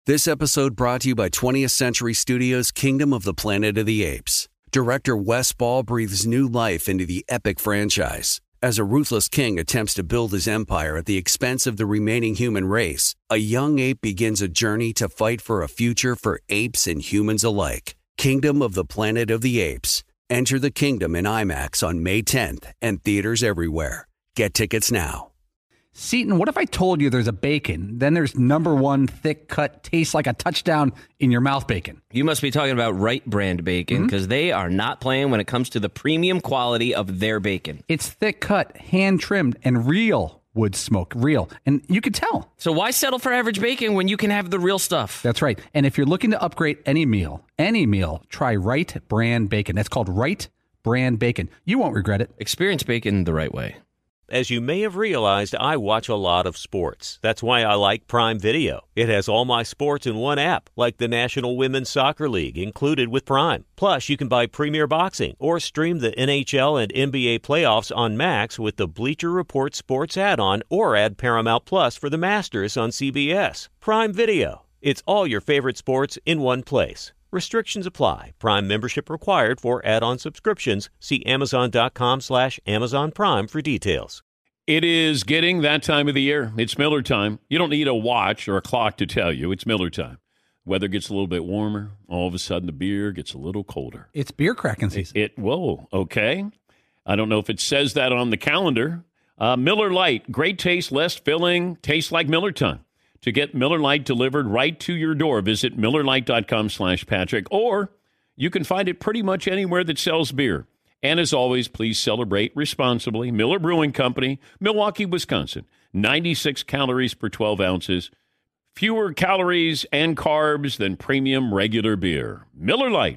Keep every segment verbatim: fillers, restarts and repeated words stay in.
This episode brought to you by twentieth Century Studios' Kingdom of the Planet of the Apes. Director Wes Ball breathes new life into the epic franchise. As a ruthless king attempts to build his empire at the expense of the remaining human race, a young ape begins a journey to fight for a future for apes and humans alike. Kingdom of the Planet of the Apes. Enter the kingdom in IMAX on May tenth and theaters everywhere. Get tickets now. Seton, what if I told you there's a bacon, then there's number one thick cut, tastes like a touchdown in your mouth bacon? You must be talking about Wright brand bacon, because mm-hmm. they are not playing when it comes to the premium quality of their bacon. It's thick cut, hand trimmed, and real wood smoke, real. And you can tell. So why settle for average bacon when you can have the real stuff? That's right. And if you're looking to upgrade any meal, any meal, try Wright brand bacon. That's called Wright brand bacon. You won't regret it. Experience bacon the right way. As you may have realized, I watch a lot of sports. That's why I like Prime Video. It has all my sports in one app, like the National Women's Soccer League, included with Prime. Plus, you can buy Premier Boxing or stream the N H L and N B A playoffs on Max with the Bleacher Report Sports add-on, or add Paramount Plus for the Masters on C B S. Prime Video. It's all your favorite sports in one place. Restrictions apply. Prime membership required for add-on subscriptions. See Amazon.com slash Amazon Prime for details. It is getting that time of the year. It's Miller time. You don't need a watch or a clock to tell you. It's Miller time. Weather gets a little bit warmer. All of a sudden, the beer gets a little colder. It's beer cracking season. It, it whoa, okay. I don't know if it says that on the calendar. Uh, Miller Lite, great taste, less filling, tastes like Miller time. To get Miller Lite delivered right to your door, visit MillerLite.com slash Patrick, or you can find it pretty much anywhere that sells beer. And as always, please celebrate responsibly. Miller Brewing Company, Milwaukee, Wisconsin. ninety-six calories per twelve ounces. Fewer calories and carbs than premium regular beer. Miller Lite.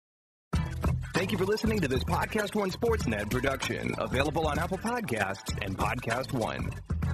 Thank you for listening to this Podcast One Sportsnet production. Available on Apple Podcasts and Podcast One.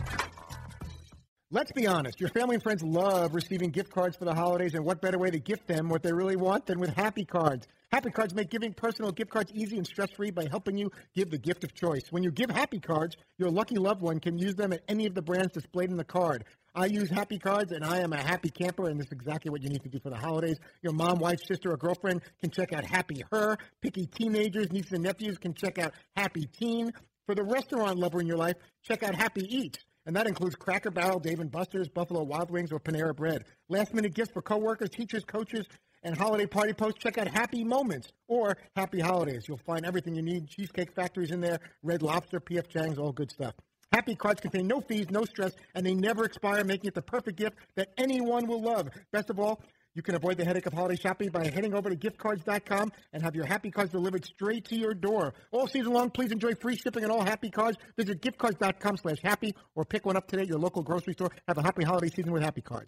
Let's be honest, your family and friends love receiving gift cards for the holidays, and what better way to gift them what they really want than with Happy Cards. Happy Cards make giving personal gift cards easy and stress-free by helping you give the gift of choice. When you give Happy Cards, your lucky loved one can use them at any of the brands displayed in the card. I use Happy Cards, and I am a happy camper, and this is exactly what you need to do for the holidays. Your mom, wife, sister, or girlfriend can check out Happy Her. Picky teenagers, nieces, and nephews can check out Happy Teen. For the restaurant lover in your life, check out Happy Eats. And that includes Cracker Barrel, Dave and Buster's, Buffalo Wild Wings, or Panera Bread. Last-minute gifts for coworkers, teachers, coaches, and holiday party posts. Check out Happy Moments or Happy Holidays. You'll find everything you need. Cheesecake Factory's in there, Red Lobster, P F Chang's, all good stuff. Happy Cards contain no fees, no stress, and they never expire, making it the perfect gift that anyone will love. Best of all, you can avoid the headache of holiday shopping by heading over to gift cards dot com and have your Happy Cards delivered straight to your door. All season long, please enjoy free shipping on all Happy Cards. Visit gift cards dot com slash happy or pick one up today at your local grocery store. Have a happy holiday season with Happy Cards.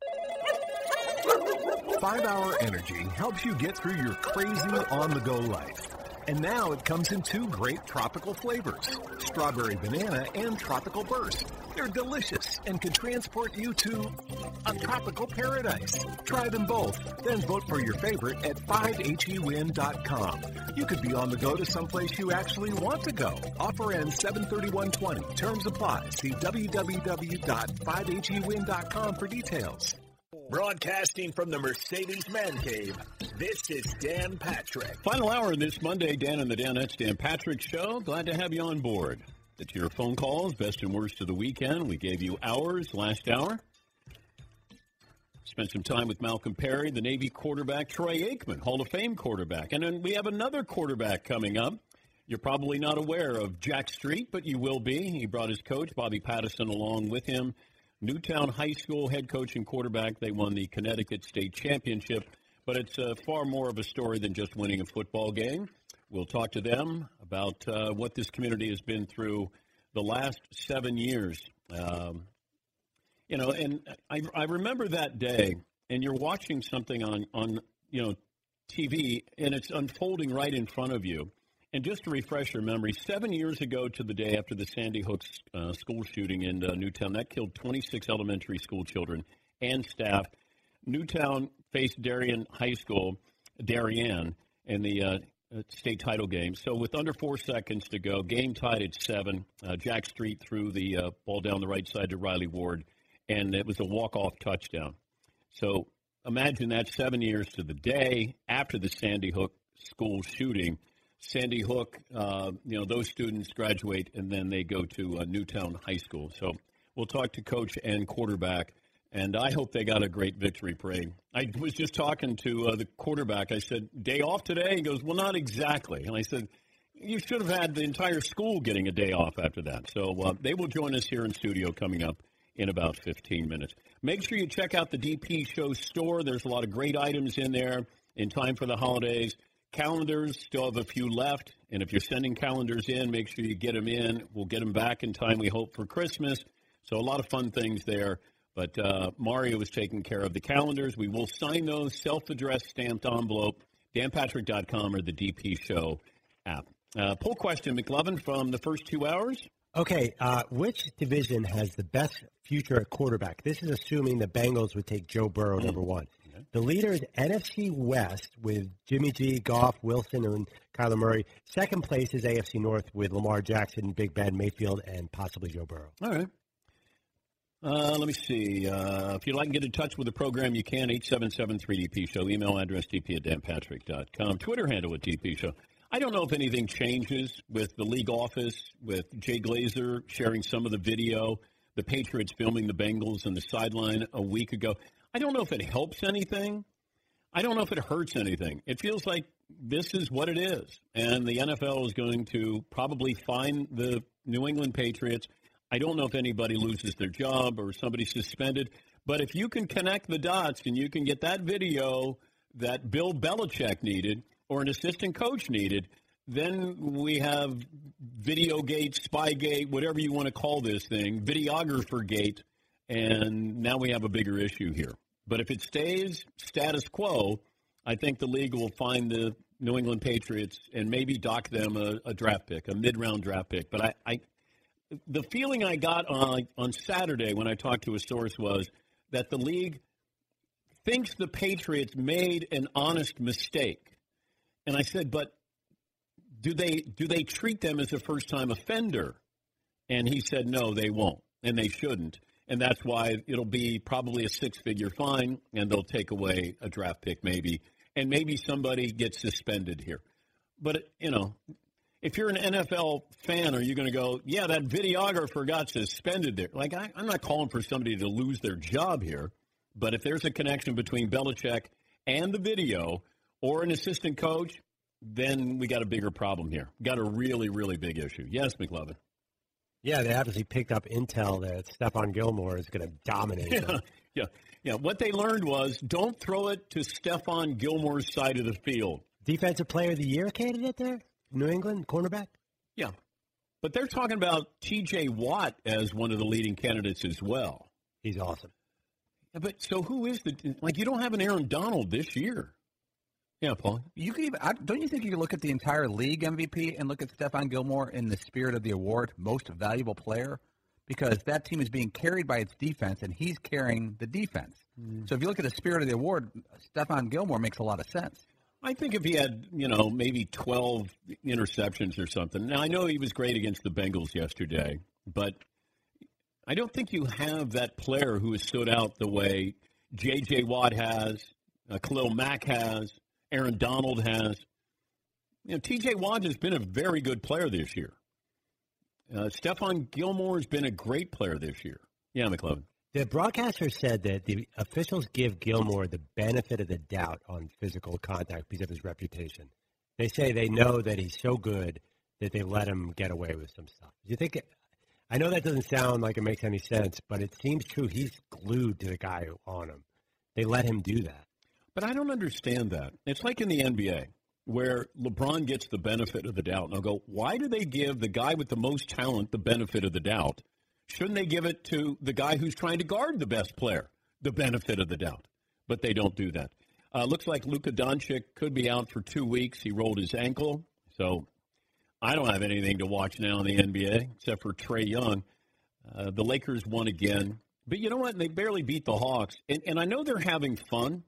five hour Energy helps you get through your crazy on-the-go life. And now it comes in two great tropical flavors, strawberry banana and tropical burst. They're delicious and can transport you to a tropical paradise. Try them both, then vote for your favorite at five H E win dot com. You could be on the go to someplace you actually want to go. Offer ends seven thirty-one twenty. Terms apply. See w w w dot five H E win dot com for details. Broadcasting from the Mercedes Man Cave, this is Dan Patrick. Final hour of this Monday, Dan and the Danettes, Dan Patrick Show. Glad to have you on board. It's your phone calls, best and worst of the weekend. We gave you hours last hour. Spent some time with Malcolm Perry, the Navy quarterback, Troy Aikman, Hall of Fame quarterback. And then we have another quarterback coming up. You're probably not aware of Jack Street, but you will be. He brought his coach, Bobby Pattison, along with him. Newtown High School head coach and quarterback. They won the Connecticut State Championship, but it's uh, far more of a story than just winning a football game. We'll talk to them about uh, what this community has been through the last seven years. Um, you know, and I, I remember that day, and you're watching something on, on, you know, T V, and it's unfolding right in front of you. And just to refresh your memory, seven years ago to the day after the Sandy Hook uh, school shooting in uh, Newtown, that killed twenty-six elementary school children and staff. Newtown faced Darien High School, Darien, in the uh, state title game. So with under four seconds to go, game tied at seven. Uh, Jack Street threw the uh, ball down the right side to Riley Ward, and it was a walk-off touchdown. So imagine that seven years to the day after the Sandy Hook school shooting. Sandy Hook, uh, you know, those students graduate and then they go to uh, Newtown High School. So we'll talk to coach and quarterback, and I hope they got a great victory parade. I was just talking to uh, the quarterback. I said, day off today? He goes, well, not exactly. And I said, you should have had the entire school getting a day off after that. So uh, they will join us here in studio coming up in about fifteen minutes. Make sure you check out the D P Show store. There's a lot of great items in there in time for the holidays. Calendars, still have a few left, and if you're sending calendars in, make sure you get them in. We'll get them back in time, we hope, for Christmas. So a lot of fun things there. But uh, Mario is taking care of the calendars. We will sign those, self-addressed stamped envelope, dan patrick dot com or the D P Show app. Uh, poll question, McLovin, from the first two hours. Okay, uh, which division has the best future at quarterback? This is assuming the Bengals would take Joe Burrow, mm. number one. The leader is N F C West with Jimmy G, Goff, Wilson, and Kyler Murray. Second place is A F C North with Lamar Jackson, Big Ben, Mayfield, and possibly Joe Burrow. All right. Uh, let me see. Uh, if you'd like to get in touch with the program, you can, eight seven seven three D P Show. Email address, d p at dan patrick dot com. Twitter handle at D P Show. I don't know if anything changes with the league office, with Jay Glazer sharing some of the video, the Patriots filming the Bengals on the sideline a week ago. I don't know if it helps anything. I don't know if it hurts anything. It feels like this is what it is, and the N F L is going to probably fine the New England Patriots. I don't know if anybody loses their job or somebody's suspended, but if you can connect the dots and you can get that video that Bill Belichick needed or an assistant coach needed, then we have Videogate, Spygate, whatever you want to call this thing, Videographer Gate, and now we have a bigger issue here. But if it stays status quo, I think the league will find the New England Patriots and maybe dock them a, a draft pick, a mid-round draft pick. But I, I, the feeling I got on, on Saturday when I talked to a source was that the league thinks the Patriots made an honest mistake. And I said, but do they do they treat them as a first-time offender? And he said, no, they won't, and they shouldn't. And that's why it'll be probably a six-figure fine, and they'll take away a draft pick maybe. And maybe somebody gets suspended here. But, you know, if you're an N F L fan, are you going to go, yeah, that videographer got suspended there? Like, I, I'm not calling for somebody to lose their job here. But if there's a connection between Belichick and the video or an assistant coach, then we got a bigger problem here. Got a really, really big issue. Yes, McLovin. Yeah, they obviously picked up intel that Stephon Gilmore is going to dominate yeah, them. yeah, yeah. What they learned was don't throw it to Stephon Gilmore's side of the field. Defensive Player of the Year candidate there? New England cornerback? Yeah. But they're talking about T J Watt as one of the leading candidates as well. He's awesome. Yeah, but so who is the – like you don't have an Aaron Donald this year. Yeah, Paul. You could even don't you think you could look at the entire league M V P and look at Stephon Gilmore in the spirit of the award, most valuable player, because that team is being carried by its defense and he's carrying the defense. Mm. So if you look at the spirit of the award, Stephon Gilmore makes a lot of sense. I think if he had, you know, maybe twelve interceptions or something. Now I know he was great against the Bengals yesterday, but I don't think you have that player who has stood out the way J J Watt has, uh, Khalil Mack has. Aaron Donald has. You know, T J Watt has been a very good player this year. Uh, Stephon Gilmore has been a great player this year. Yeah, McLovin. The broadcaster said that the officials give Gilmore the benefit of the doubt on physical contact because of his reputation. They say they know that he's so good that they let him get away with some stuff. Do you think it, I know that doesn't sound like it makes any sense, but it seems true. He's glued to the guy on him. They let him do that. But I don't understand that. It's like in the N B A where LeBron gets the benefit of the doubt. And I'll go, why do they give the guy with the most talent the benefit of the doubt? Shouldn't they give it to the guy who's trying to guard the best player the benefit of the doubt? But they don't do that. Uh, looks like Luka Doncic could be out for two weeks. He rolled his ankle. So I don't have anything to watch now in the N B A except for Trae Young. Uh, the Lakers won again. But you know what? They barely beat the Hawks. And, and I know they're having fun.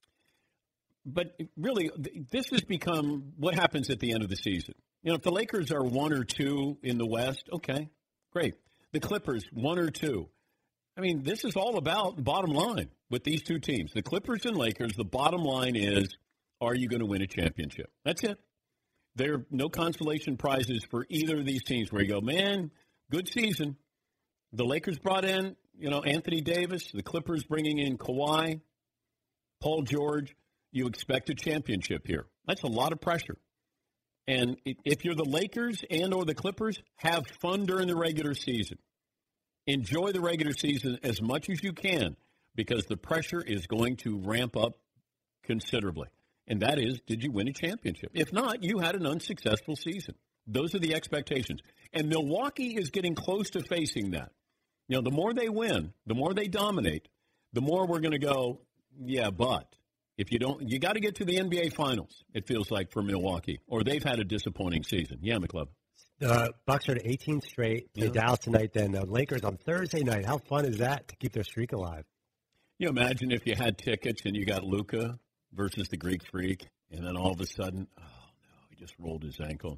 But really, this has become what happens at the end of the season. You know, if the Lakers are one or two in the West, okay, great. The Clippers, one or two. I mean, this is all about the bottom line with these two teams. The Clippers and Lakers, the bottom line is, are you going to win a championship? That's it. There are no consolation prizes for either of these teams where you go, man, good season. The Lakers brought in, you know, Anthony Davis. The Clippers bringing in Kawhi, Paul George. You expect a championship here. That's a lot of pressure. And if you're the Lakers and or the Clippers, have fun during the regular season. Enjoy the regular season as much as you can because the pressure is going to ramp up considerably. And that is, did you win a championship? If not, you had an unsuccessful season. Those are the expectations. And Milwaukee is getting close to facing that. You know, the more they win, the more they dominate, the more we're going to go, yeah, but if you don't, you got to get to the N B A Finals, it feels like, for Milwaukee, or they've had a disappointing season. Yeah, McLeod. The uh, Bucks are at eighteen straight. Play yeah. Dallas tonight, then the Lakers on Thursday night. How fun is that to keep their streak alive? You imagine if you had tickets and you got Luka versus the Greek Freak, and then all of a sudden, oh, no, he just rolled his ankle.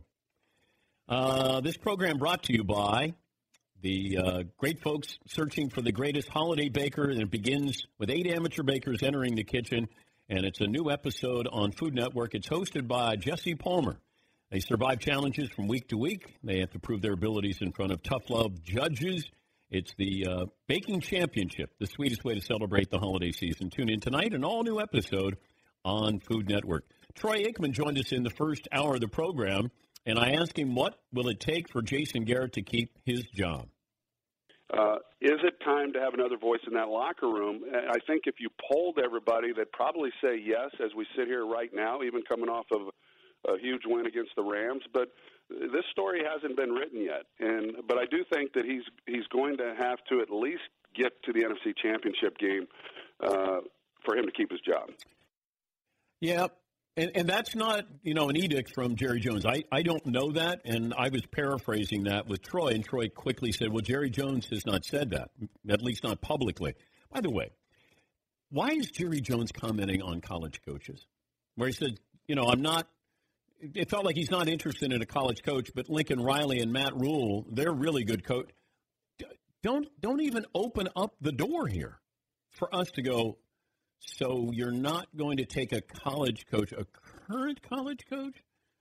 Uh, this program brought to you by the uh, great folks searching for the greatest holiday baker, and it begins with eight amateur bakers entering the kitchen, and it's a new episode on Food Network. It's hosted by Jesse Palmer. They survive challenges from week to week. They have to prove their abilities in front of tough love judges. It's the uh, Baking Championship, the sweetest way to celebrate the holiday season. Tune in tonight, an all-new episode on Food Network. Troy Aikman joined us in the first hour of the program, and I asked him, what will it take for Jason Garrett to keep his job? Uh, is it time to have another voice in that locker room? I think if you polled everybody, they'd probably say yes as we sit here right now, even coming off of a huge win against the Rams. But this story hasn't been written yet. And but I do think that he's he's going to have to at least get to the N F C Championship game uh, for him to keep his job. Yeah, and, and that's not, you know, an edict from Jerry Jones. I, I don't know that, and I was paraphrasing that with Troy, and Troy quickly said, well, Jerry Jones has not said that, at least not publicly. By the way, why is Jerry Jones commenting on college coaches? Where he said, you know, I'm not, it felt like he's not interested in a college coach, but Lincoln Riley and Matt Rule, they're really good coach. Don't, don't even open up the door here for us to go, so you're not going to take a college coach, a current college coach,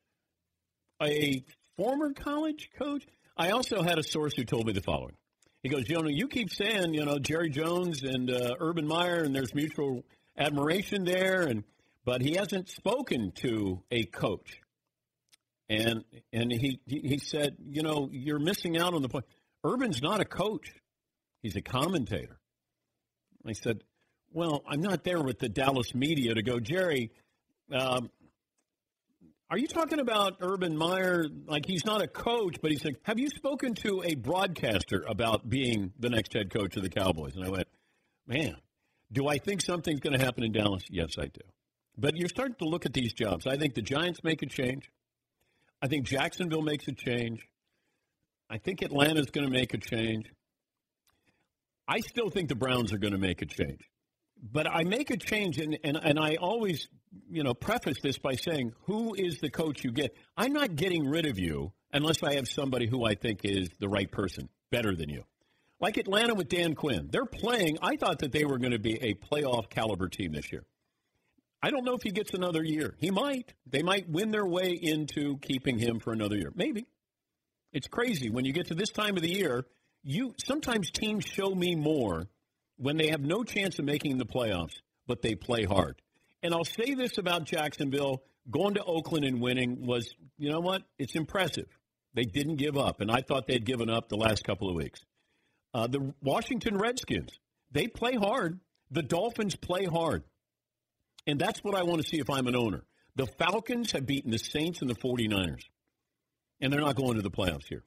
a former college coach? I also had a source who told me the following. He goes, you know, you keep saying, you know, Jerry Jones and uh, Urban Meyer, and there's mutual admiration there, and but he hasn't spoken to a coach. And and he he said, you know, you're missing out on the point. Urban's not a coach. He's a commentator. I said, well, I'm not there with the Dallas media to go, Jerry, um, are you talking about Urban Meyer? Like, he's not a coach, but he's like, have you spoken to a broadcaster about being the next head coach of the Cowboys? And I went, man, do I think something's going to happen in Dallas? Yes, I do. But you're starting to look at these jobs. I think the Giants make a change. I think Jacksonville makes a change. I think Atlanta's going to make a change. I still think the Browns are going to make a change. But I make a change, and, and, and I always, you know, preface this by saying, who is the coach you get? I'm not getting rid of you unless I have somebody who I think is the right person, better than you. Like Atlanta with Dan Quinn. They're playing. I thought that they were going to be a playoff caliber team this year. I don't know if he gets another year. He might. They might win their way into keeping him for another year. Maybe. It's crazy. When you get to this time of the year, you sometimes teams show me more when they have no chance of making the playoffs, but they play hard. And I'll say this about Jacksonville, going to Oakland and winning was, you know what, it's impressive. They didn't give up, and I thought they'd given up the last couple of weeks. Uh, the Washington Redskins, they play hard. The Dolphins play hard. And that's what I want to see if I'm an owner. The Falcons have beaten the Saints and the forty-niners, and they're not going to the playoffs here.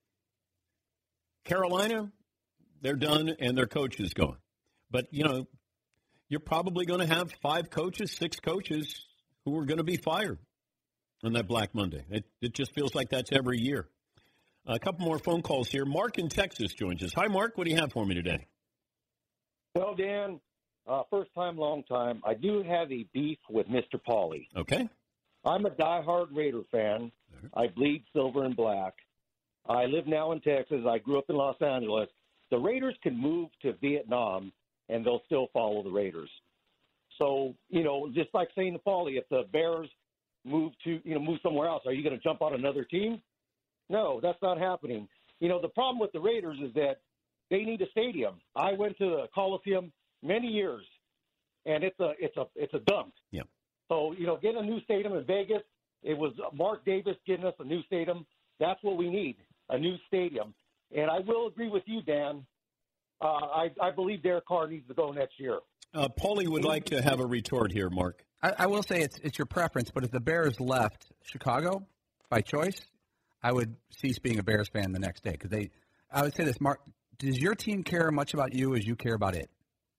Carolina, they're done, and their coach is gone. But, you know, you're probably going to have five coaches, six coaches who are going to be fired on that Black Monday. It, it just feels like that's every year. A couple more phone calls here. Mark in Texas joins us. Hi, Mark. What do you have for me today? Well, Dan, uh, first time, long time. I do have a beef with Mister Pauly. Okay. I'm a diehard Raider fan. I bleed silver and black. I live now in Texas. I grew up in Los Angeles. The Raiders can move to Vietnam, and they'll still follow the Raiders. So, you know, just like saying to Paulie, if the Bears move to, you know, move somewhere else, are you going to jump on another team? No, that's not happening. You know, the problem with the Raiders is that they need a stadium. I went to the Coliseum many years, and it's a it's a it's a dump. Yeah. So, you know, getting a new stadium in Vegas, it was Mark Davis getting us a new stadium. That's what we need, a new stadium. And I will agree with you, Dan. Uh, I, I believe Derek Carr needs to go next year. Uh, Paulie would like to have a retort here, Mark. I, I will say it's it's your preference, but if the Bears left Chicago by choice, I would cease being a Bears fan the next day because they. I would say this, Mark. Does your team care much about you as you care about it?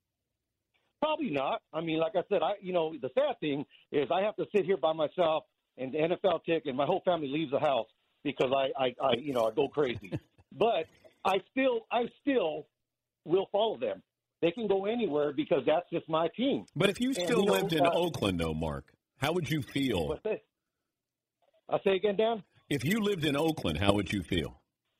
Probably not. I mean, like I said, I you know the sad thing is I have to sit here by myself and the N F L tick, and my whole family leaves the house because I, I, I you know I go crazy. But I still I still will follow them. They can go anywhere because that's just my team. But if you still and, you lived know, in uh, Oakland, though, Mark, how would you feel? What's this? I say again, Dan? If you lived in Oakland, how would you feel?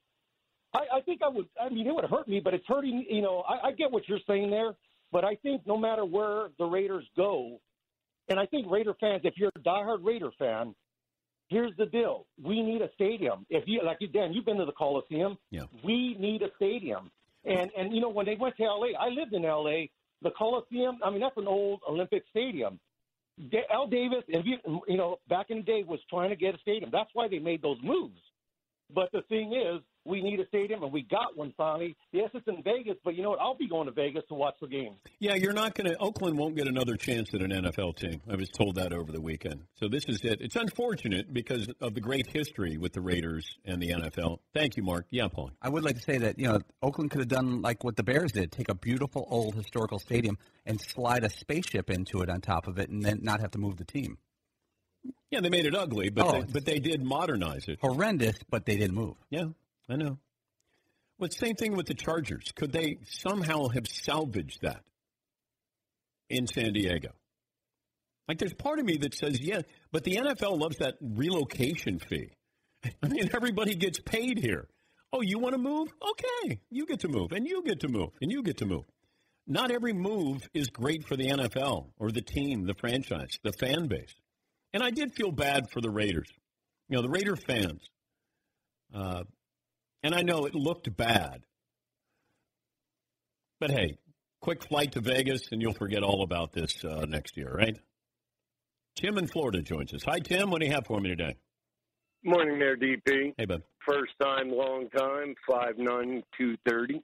I, I think I would. I mean, it would hurt me, but it's hurting. You know, I, I get what you're saying there, but I think no matter where the Raiders go, and I think Raider fans, if you're a diehard Raider fan, here's the deal: we need a stadium. If you like, Dan, you've been to the Coliseum. Yeah. We need a stadium. And, and you know, when they went to L A, I lived in L A, the Coliseum, I mean, that's an old Olympic stadium. D- Al Davis, if you, you know, back in the day was trying to get a stadium. That's why they made those moves. But the thing is, we need a stadium, and we got one finally. Yes, it's in Vegas, but you know what? I'll be going to Vegas to watch the game. Yeah, you're not going to – Oakland won't get another chance at an N F L team. I was told that over the weekend. So this is it. It's unfortunate because of the great history with the Raiders and the N F L. Thank you, Mark. Yeah, Paul. I would like to say that, you know, Oakland could have done like what the Bears did, take a beautiful old historical stadium and slide a spaceship into it on top of it and then not have to move the team. Yeah, they made it ugly, but Oh, they, but they did modernize it. Horrendous, but they didn't move. Yeah, I know. Well, same thing with the Chargers. Could they somehow have salvaged that in San Diego? Like, there's part of me that says, yeah, but the N F L loves that relocation fee. I mean, everybody gets paid here. Oh, you want to move? Okay, you get to move, and you get to move, and you get to move. Not every move is great for the N F L or the team, the franchise, the fan base. And I did feel bad for the Raiders. You know, the Raider fans. Uh, and I know it looked bad. But, hey, quick flight to Vegas, and you'll forget all about this uh, next year, right? Tim in Florida joins us. Hi, Tim. What do you have for me today? Morning there, D P. Hey, bud. First time, long time, five nine two thirty.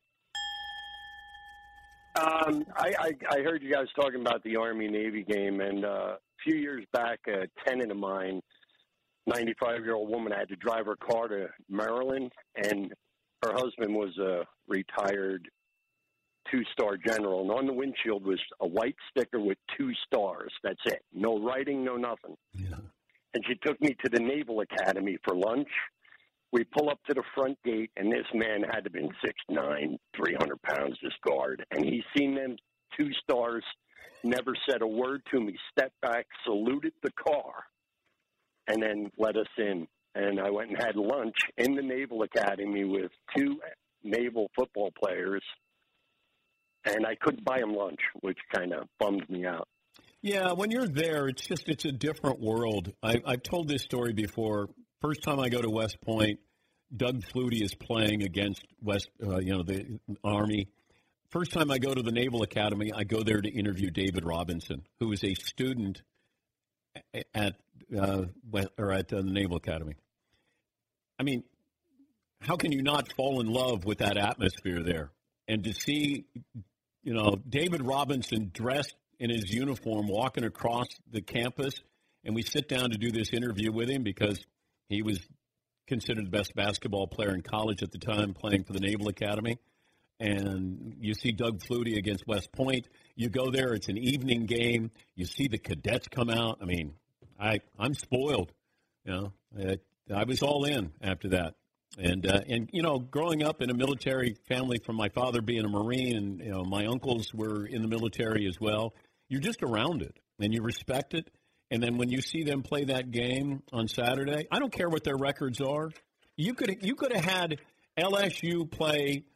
Um, I, I, I heard you guys talking about the Army-Navy game, and uh, a few years back, a tenant of mine, ninety-five-year-old woman, had to drive her car to Maryland, and her husband was a retired two-star general, and on the windshield was a white sticker with two stars. That's it. No writing, no nothing. Yeah. And she took me to the Naval Academy for lunch. We pull up to the front gate, and this man had to have been six nine, three hundred pounds, this guard. And he's seen them two stars, never said a word to me, stepped back, saluted the car, and then let us in. And I went and had lunch in the Naval Academy with two naval football players, and I couldn't buy them lunch, which kind of bummed me out. Yeah, when you're there, it's just it's a different world. I, I've told this story before. First time I go to West Point, Doug Flutie is playing against West, uh, you know, the Army. First time I go to the Naval Academy, I go there to interview David Robinson, who is a student at uh, or at uh, the Naval Academy. I mean, how can you not fall in love with that atmosphere there? And to see, you know, David Robinson dressed in his uniform walking across the campus, and we sit down to do this interview with him because he was considered the best basketball player in college at the time, playing for the Naval Academy. And you see Doug Flutie against West Point. You go there, it's an evening game. You see the cadets come out. I mean, I, I'm spoiled. You know, I, I was all in after that. And, uh, and you know, growing up in a military family from my father being a Marine and, you know, my uncles were in the military as well, you're just around it, and you respect it. And then when you see them play that game on Saturday, I don't care what their records are. You could you could have had L S U play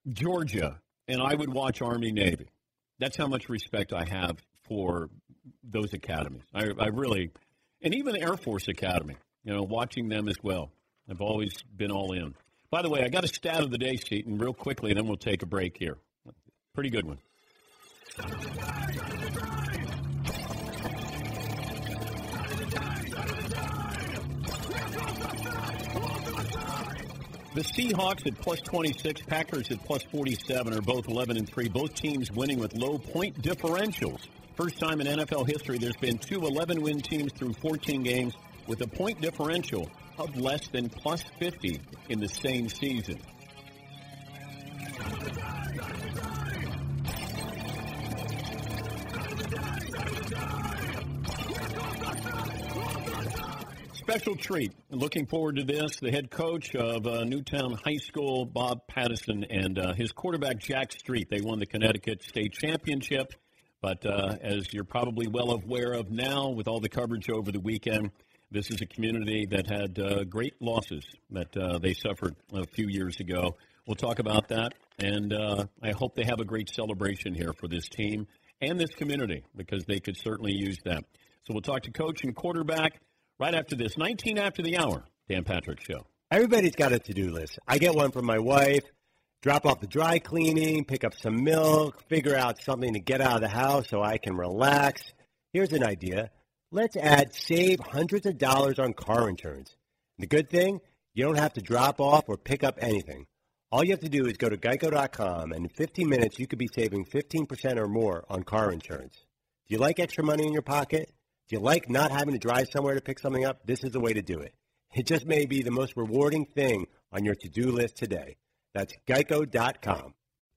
Georgia, and I would watch Army Navy. That's how much respect I have for those academies. I, I really, and even the Air Force Academy, you know, watching them as well. I've always been all in. By the way, I got a stat of the day, Seton, real quickly, and then we'll take a break here. Pretty good one. The Seahawks at plus twenty-six, Packers at plus forty-seven are both eleven and three. Both teams winning with low point differentials. First time in N F L history there's been two eleven-win teams through fourteen games with a point differential of less than plus fifty in the same season. Special treat. Looking forward to this. The head coach of uh, Newtown High School, Bob Pattison, and uh, his quarterback, Jack Street. They won the Connecticut State Championship. But uh, as you're probably well aware of now, with all the coverage over the weekend, this is a community that had uh, great losses that uh, they suffered a few years ago. We'll talk about that, and uh, I hope they have a great celebration here for this team and this community, because they could certainly use that. So we'll talk to coach and quarterback right after this. nineteen after the hour, Dan Patrick Show. Everybody's got a to-do list. I get one from my wife. Drop off the dry cleaning, pick up some milk, figure out something to get out of the house so I can relax. Here's an idea. Let's add save hundreds of dollars on car insurance. The good thing, you don't have to drop off or pick up anything. All you have to do is go to geico dot com, and in fifteen minutes, you could be saving fifteen percent or more on car insurance. Do you like extra money in your pocket? Do you like not having to drive somewhere to pick something up? This is the way to do it. It just may be the most rewarding thing on your to-do list today. That's geico dot com.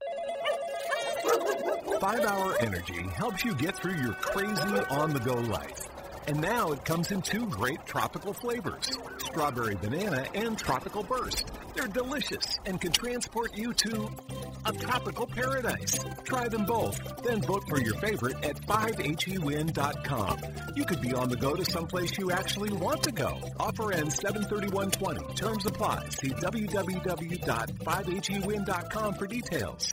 five hour Energy helps you get through your crazy on-the-go life. And now it comes in two great tropical flavors, Strawberry Banana and Tropical Burst. They're delicious and can transport you to a tropical paradise. Try them both, then vote for your favorite at five H E win dot com. You could be on the go to someplace you actually want to go. Offer ends seven thirty-one twenty. Terms apply. See w w w dot five H E win dot com for details.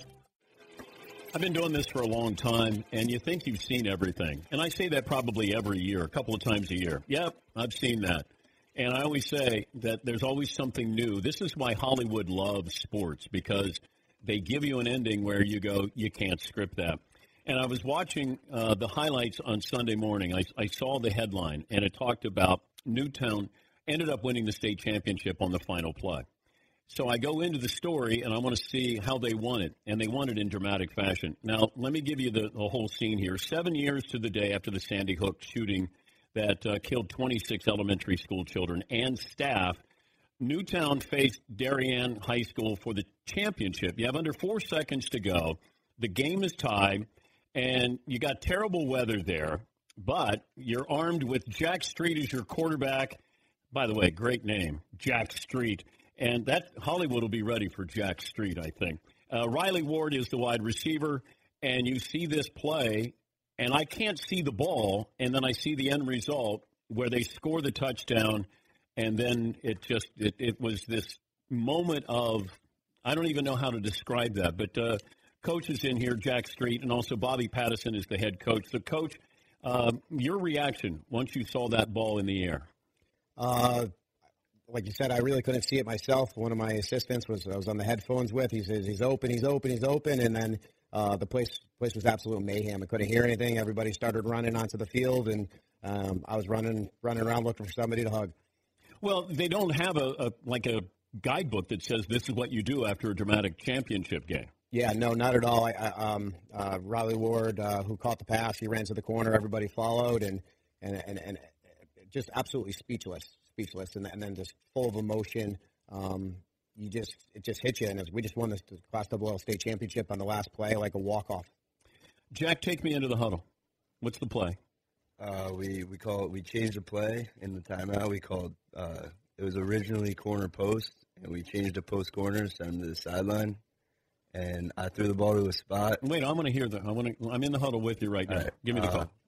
I've been doing this for a long time, and you think you've seen everything. And I say that probably every year, a couple of times a year. Yep, I've seen that. And I always say that there's always something new. This is why Hollywood loves sports, because they give you an ending where you go, you can't script that. And I was watching uh, the highlights on Sunday morning. I, I saw the headline, and it talked about Newtown ended up winning the state championship on the final play. So I go into the story, and I want to see how they won it, and they won it in dramatic fashion. Now, let me give you the, the whole scene here. Seven years to the day after the Sandy Hook shooting that uh, killed twenty-six elementary school children and staff, Newtown faced Darien High School for the championship. You have under four seconds to go. The game is tied, and you got terrible weather there, but you're armed with Jack Street as your quarterback. By the way, great name, Jack Street. And that Hollywood will be ready for Jack Street, I think. Uh, Riley Ward is the wide receiver, and you see this play, and I can't see the ball, and then I see the end result where they score the touchdown, and then it just it, it was this moment of, I don't even know how to describe that, but uh, coach is in here, Jack Street, and also Bobby Pattison is the head coach. So, Coach, uh, your reaction once you saw that ball in the air? Uh Like you said, I really couldn't see it myself. One of my assistants was I was on the headphones with. He says he's open, he's open, he's open, and then uh, the place place was absolute mayhem. I couldn't hear anything. Everybody started running onto the field, and um, I was running running around looking for somebody to hug. Well, they don't have a, a like a guidebook that says this is what you do after a dramatic championship game. Yeah, no, not at all. I, I, um, uh, Riley Ward, uh, who caught the pass, he ran to the corner. Everybody followed, and and and, and just absolutely speechless. Speechless, and, and then just full of emotion. Um, you just it just hit you, and we just won the Class double L state championship on the last play, like a walk off. Jack, take me into the huddle. What's the play? Uh, we we call we changed the play in the timeout. We called uh, it was originally corner post, and we changed the post corner, sent him to the sideline, and I threw the ball to a spot. Wait, I'm going to hear that. I want to. I'm in the huddle with you right now. Right. Give me the uh, call.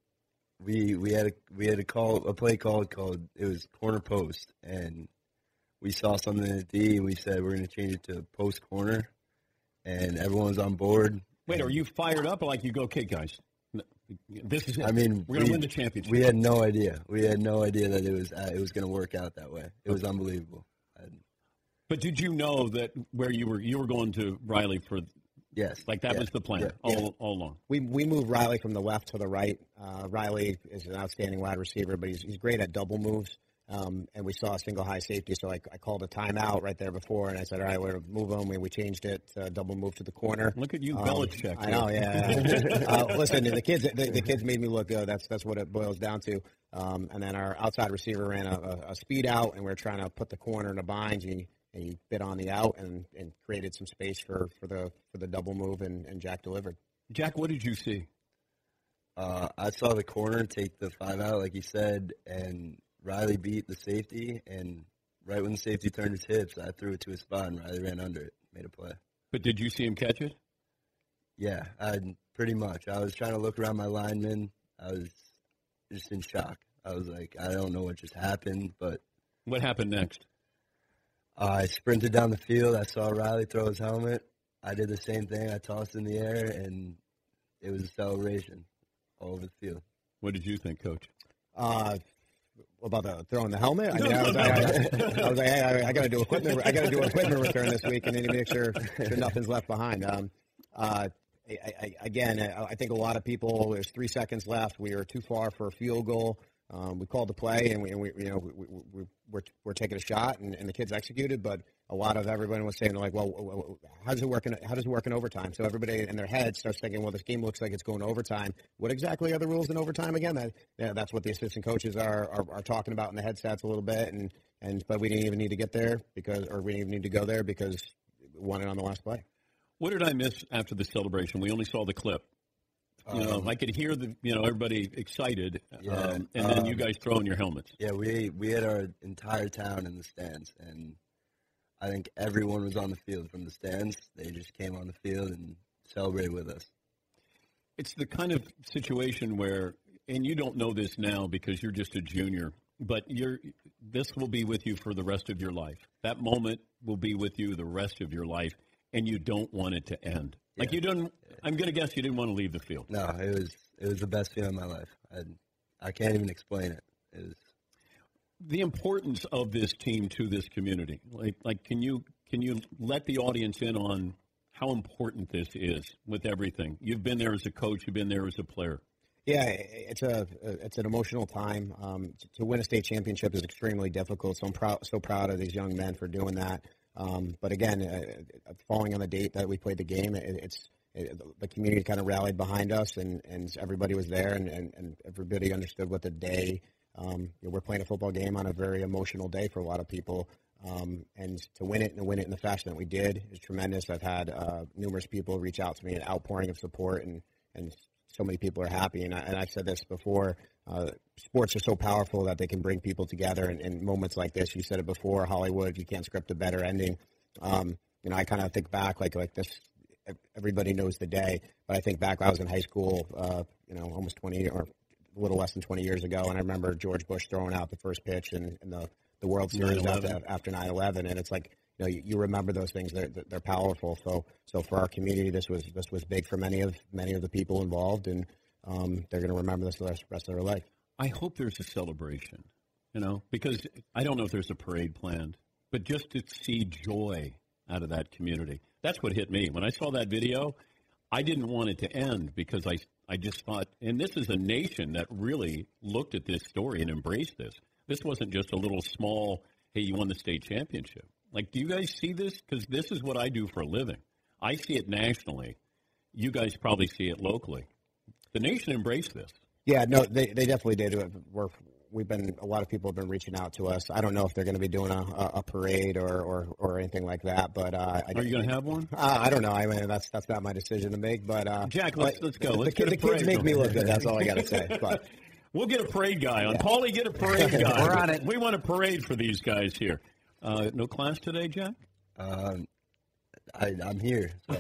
We we had a we had a call a play called called it was corner post, and we saw something at D, and we said we're going to change it to post corner, and everyone was on board. Wait, are you fired up or like you go, okay, guys, this is it. I mean, we're going to we- win the championship? We had no idea. We had no idea that it was uh, it was going to work out that way. It was unbelievable. But did you know that where you were you were going to Riley for? Yes, like that Yeah. was the plan Yeah. all Yeah. all along. We we moved Riley from the left to the right. Uh, Riley is an outstanding wide receiver, but he's he's great at double moves. Um, and we saw a single high safety, so I, I called a timeout right there before, and I said, all right, we're going to move him. We, we changed it to double move to the corner. Look at you, Um, Belichick. I know, yeah. uh, listen, the kids the, the kids made me look good. That's that's what it boils down to. Um, and then our outside receiver ran a, a, a speed out, and we were trying to put the corner in a bind, and he, and he bit on the out and, and created some space for, for the for the double move, and, and Jack delivered. Jack, what did you see? Uh, I saw the corner take the five out, like he said, and Riley beat the safety, and right when the safety turned his hips, I threw it to his spot, and Riley ran under it, made a play. But did you see him catch it? Yeah, I pretty much. I was trying to look around my linemen. I was just in shock. I was like, I don't know what just happened, but What happened next? I sprinted down the field. I saw Riley throw his helmet. I did the same thing. I tossed in the air, and it was a celebration all over the field. What did you think, Coach? Uh, about the throwing the helmet? I mean, I was, I, I, I was like, hey, I, I got to do equipment. I got to do equipment return this week, and then to make sure that nothing's left behind. Um, uh, I, I, again, I, I think a lot of people. There's three seconds left. We are too far for a field goal. Um, we called the play, and we, and we you know, we, we, we, we're we're taking a shot, and, and the kids executed. But a lot of everyone was saying, like, well, how does it work in how does it work in overtime? So everybody in their head starts thinking, well, this game looks like it's going to overtime. What exactly are the rules in overtime again? That yeah, that's what the assistant coaches are, are are talking about in the headsets a little bit, and and but we didn't even need to get there because, or we didn't even need to go there because we won it on the last play. What did I miss after the celebration? We only saw the clip. You know, Um, I could hear the you know everybody excited, Yeah, um, and then you um, guys throwing your helmets. Yeah, we we had our entire town in the stands, and I think everyone was on the field from the stands. They just came on the field and celebrated with us. It's the kind of situation where, and you don't know this now because you're just a junior, but you're this will be with you for the rest of your life. That moment will be with you the rest of your life, and you don't want it to end. Like you don't. I'm going to guess you didn't want to leave the field. No, it was it was the best feeling of my life. I I can't even explain it. It was The importance of this team to this community. Like, like, can you can you let the audience in on how important this is with everything? You've been there as a coach. You've been there as a player. Yeah, it's a it's an emotional time. Um, to win a state championship is extremely difficult. So I'm proud so proud of these young men for doing that. Um, but again, uh, falling on the date that we played the game, it, it's it, the community kind of rallied behind us, and, and everybody was there, and, and, and everybody understood what the day. Um, you know, we're playing a football game on a very emotional day for a lot of people, um, and to win it and win it in the fashion that we did is tremendous. I've had uh, numerous people reach out to me, an outpouring of support, and and so many people are happy. And, I, and I've said this before. Uh, sports are so powerful that they can bring people together in, in moments like this. You said it before, Hollywood, you can't script a better ending. Um, you know, I kind of think back like like this, everybody knows the day, but I think back when I was in high school, uh, you know, almost twenty or a little less than twenty years ago, and I remember George Bush throwing out the first pitch in, in the, the World Series after, after nine eleven, and it's like, you know, you, you remember those things. They're, they're powerful. So so for our community, this was this was big for many of many of the people involved, and Um, they're going to remember this the rest of their life. I hope there's a celebration, you know, because I don't know if there's a parade planned, but just to see joy out of that community. That's what hit me. When I saw that video, I didn't want it to end because I, I just thought, and this is a nation that really looked at this story and embraced this. This wasn't just a little small, hey, you won the state championship. Like, do you guys see this? Because this is what I do for a living. I see it nationally. You guys probably see it locally. The nation embraced this. Yeah, no, they they definitely did. We're we've been a lot of people have been reaching out to us. I don't know if they're going to be doing a, a, a parade or, or, or anything like that, but uh, are you going to have one? Uh, I don't know. I mean, that's that's not my decision to make. But uh, Jack, let's but let's go. The, Let's the, get the a kids make parade me look good. That's all I got to say. But we'll get a parade guy on. Yeah. Paulie, get a parade guy. We're on it. We want a parade for these guys here. Uh, no class today, Jack? Um, I, I'm here. So.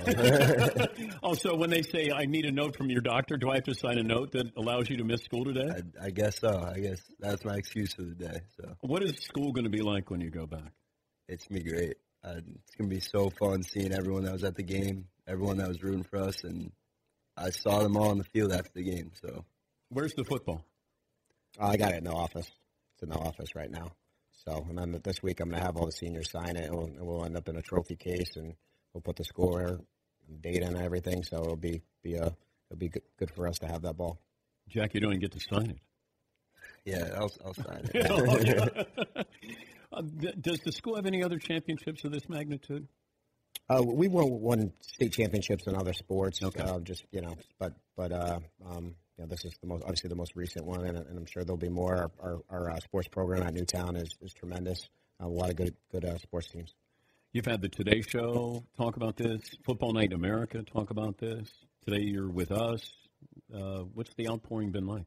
Oh, so when they say I need a note from your doctor, do I have to sign a note that allows you to miss school today? I, I guess so. I guess that's my excuse for the day. So, what is school going to be like when you go back? It's gonna be great. Uh, it's going to be so fun seeing everyone that was at the game, everyone that was rooting for us, and I saw them all on the field after the game. So, where's the football? Uh, I got it in the office. It's in the office right now. So, and then this week I'm going to have all the seniors sign it, and we'll, and we'll end up in a trophy case, and we'll put the score and data and everything. So it'll be be a it'll be good, good for us to have that ball. Jack, you don't even get to sign it. Yeah, I'll, I'll sign it. uh, does the school have any other championships of this magnitude? Uh, we won, won state championships in other sports. Okay. Uh, just you know, but but uh, um, you know, this is the most obviously the most recent one, and, and I'm sure there'll be more. Our our, our uh, sports program at Newtown is is tremendous. Uh, a lot of good good uh, sports teams. You've had the Today Show talk about this. Football Night in America talk about this. Today you're with us. Uh, what's the outpouring been like?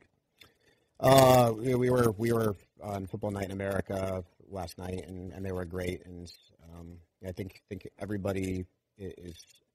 Uh, we, we were we were on Football Night in America last night, and, and they were great. And um, I think think everybody is.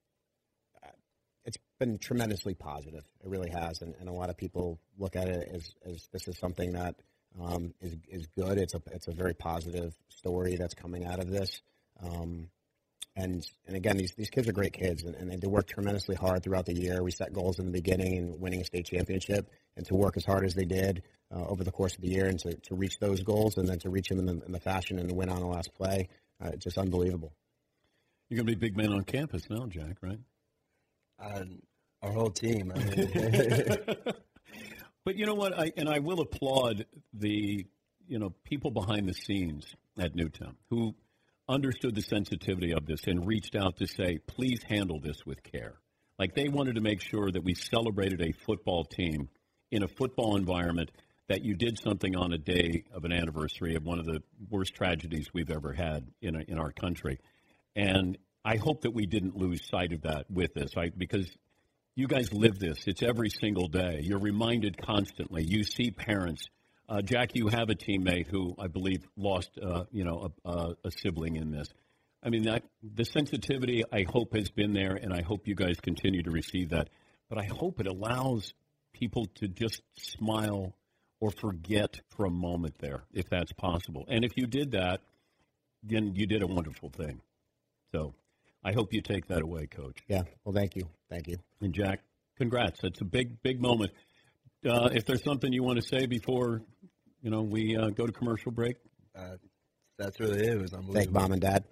Uh, it's been tremendously positive. It really has, and, and a lot of people look at it as, as this is something that um, is is good. It's a it's a very positive story that's coming out of this. Um, And and again, these these kids are great kids, and, and they work tremendously hard throughout the year. We set goals in the beginning and winning a state championship, and to work as hard as they did uh, over the course of the year, and to, to reach those goals, and then to reach them in the, in the fashion and win on the last play, uh, it's just unbelievable. You're going to be big man on campus now, Jack, right? Uh, our whole team. I mean. But you know what? I and I will applaud the you know people behind the scenes at Newtown who understood the sensitivity of this and reached out to say, please handle this with care. Like they wanted to make sure that we celebrated a football team in a football environment, that you did something on a day of an anniversary of one of the worst tragedies we've ever had in a, in our country. And I hope that we didn't lose sight of that with this, right? Because you guys live this. It's every single day. You're reminded constantly. You see parents. Uh, Jack, you have a teammate who I believe lost, uh, you know, a, a, a sibling in this. I mean, that the sensitivity I hope has been there, and I hope you guys continue to receive that. But I hope it allows people to just smile or forget for a moment there, if that's possible. And if you did that, then you did a wonderful thing. So I hope you take that away, Coach. Yeah. Well, thank you. Thank you. And Jack, congrats. It's a big, big moment. Uh, if there's something you want to say before, you know, we uh, go to commercial break. Uh, that's really it. It was unbelievable. Thank Mom and Dad.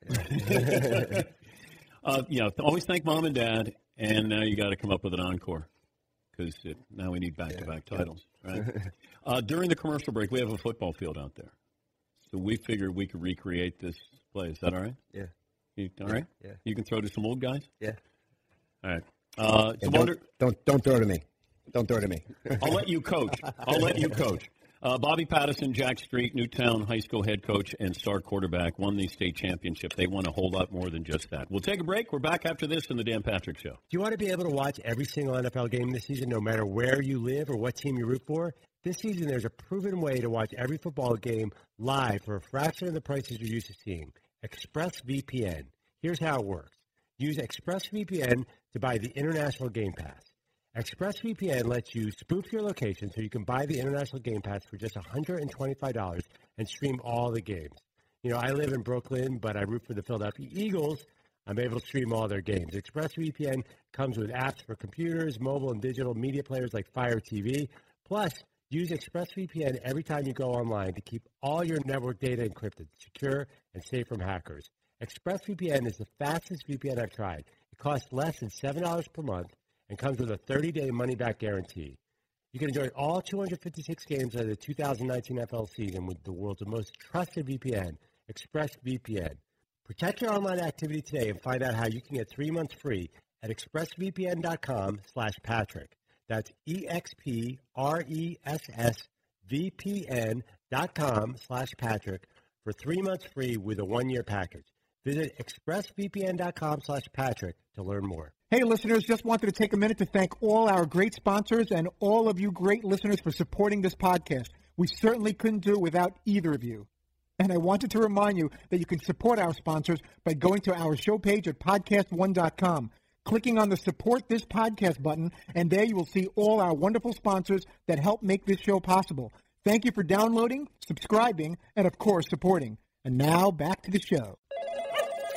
Yeah, uh, yeah always thank Mom and Dad, and now you got to come up with an encore because now we need back-to-back yeah, titles, yeah. right? uh, during the commercial break, we have a football field out there, so we figured we could recreate this play. Is that all right? Yeah. You, all right? Yeah. You can throw to some old guys? Yeah. All right. Uh, yeah, don't, wonder- don't don't throw to me. Don't throw to me. I'll let you coach. I'll let you coach. Uh, Bobby Patterson, Jack Street, Newtown High School head coach and star quarterback, won the state championship. They won a whole lot more than just that. We'll take a break. We're back after this in the Dan Patrick Show. Do you want to be able to watch every single N F L game this season, no matter where you live or what team you root for? This season, there's a proven way to watch every football game live for a fraction of the prices you're used to seeing. ExpressVPN. Here's how it works. Use ExpressVPN to buy the International Game Pass. ExpressVPN lets you spoof your location so you can buy the International Game Pass for just one hundred twenty-five dollars and stream all the games. You know, I live in Brooklyn, but I root for the Philadelphia Eagles. I'm able to stream all their games. ExpressVPN comes with apps for computers, mobile, and digital media players like Fire T V. Plus, use ExpressVPN every time you go online to keep all your network data encrypted, secure, and safe from hackers. ExpressVPN is the fastest V P N I've tried. It costs less than seven dollars per month and comes with a thirty-day money-back guarantee. You can enjoy all two hundred fifty-six games of the two thousand nineteen N F L season with the world's most trusted V P N, ExpressVPN. Protect your online activity today and find out how you can get three months free at expressvpn.com slash Patrick. That's E-X-P-R-E-S-S-V-P-N dot com slash Patrick for three months free with a one-year package. Visit expressvpn.com slash Patrick to learn more. Hey, listeners, just wanted to take a minute to thank all our great sponsors and all of you great listeners for supporting this podcast. We certainly couldn't do it without either of you. And I wanted to remind you that you can support our sponsors by going to our show page at podcast one dot com, clicking on the Support This Podcast button, and there you will see all our wonderful sponsors that help make this show possible. Thank you for downloading, subscribing, and, of course, supporting. And now, back to the show.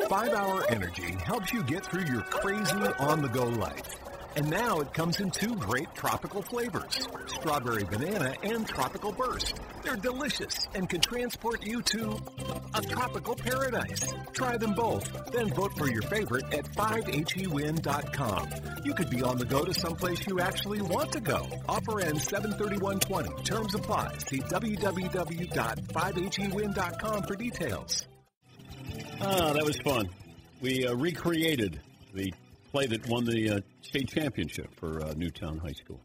five hour Energy helps you get through your crazy on-the-go life. And now it comes in two great tropical flavors, Strawberry Banana and Tropical Burst. They're delicious and can transport you to a tropical paradise. Try them both, then vote for your favorite at five H E win dot com. You could be on the go to someplace you actually want to go. Offer ends seven thirty-one twenty. Terms apply. See w w w dot five H E win dot com for details. Ah, that was fun. We uh, recreated the play that won the uh, state championship for uh, Newtown High School.